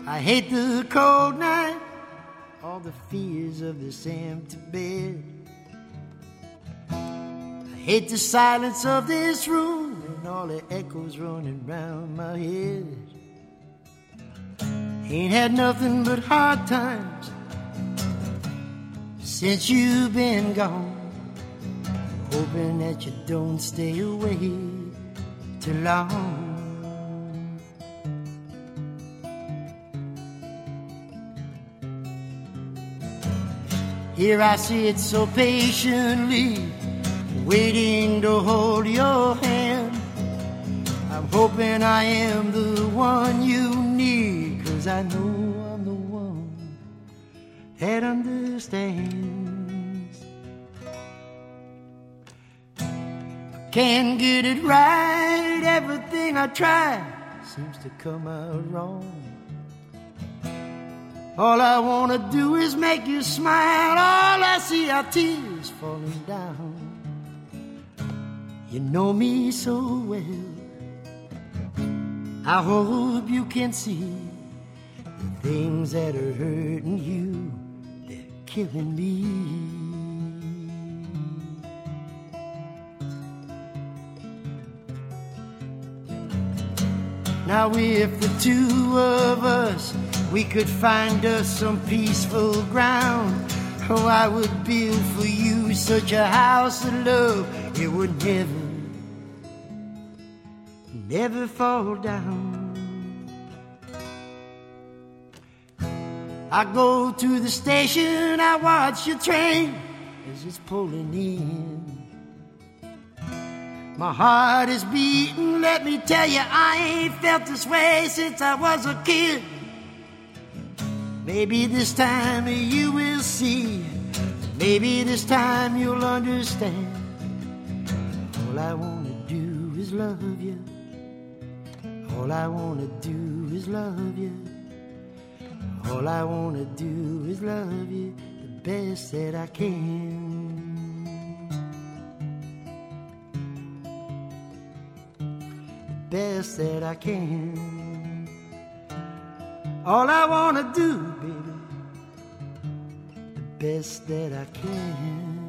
I hate the cold night, all the fears of this empty bed. I hate the silence of this room and all the echoes running round my head. Ain't had nothing but hard times since you've been gone. Hoping that you don't stay away too long. Here I sit so patiently, waiting to hold your hand. I'm hoping I am the one you need, 'cause I know I'm the one that understands. I can't get it right, everything I try seems to come out wrong. All I wanna do is make you smile, all I see are tears falling down. You know me so well, I hope you can see the things that are hurting you, they're killing me. Now if the two of us, we could find us some peaceful ground, oh, I would build for you such a house of love, it would never fall down. I go to the station, I watch your train as it's pulling in. My heart is beating, let me tell you, I ain't felt this way since I was a kid. Maybe this time you will see, maybe this time you'll understand. All I wanna do is love you, all I wanna do is love you, all I wanna do is love you the best that I can. Best that I can. All I wanna do, baby, the best that I can.